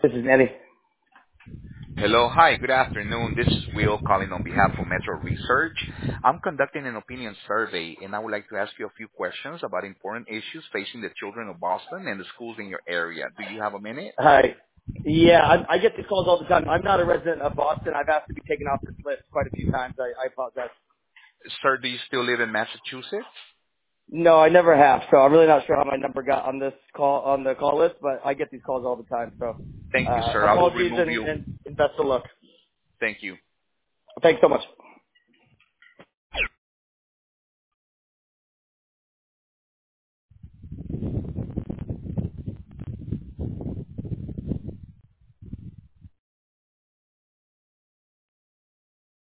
This is Eddie. Hello. Hi, good afternoon. This is Will calling on behalf of Metro Research. I'm conducting an opinion survey, and I would like to ask you a few questions about important issues facing the children of Boston and the schools in your area. Do you have a minute? Hi. Yeah, I get these calls all the time. I'm not a resident of Boston. I've asked to be taken off this list quite a few times. I apologize. Sir, do you still live in Massachusetts? No, I never have. So I'm really not sure how my number got on this call on the call list, but I get these calls all the time. So Thank you, sir. I will apologies remove you. and best of luck. Thank you. Thanks so much.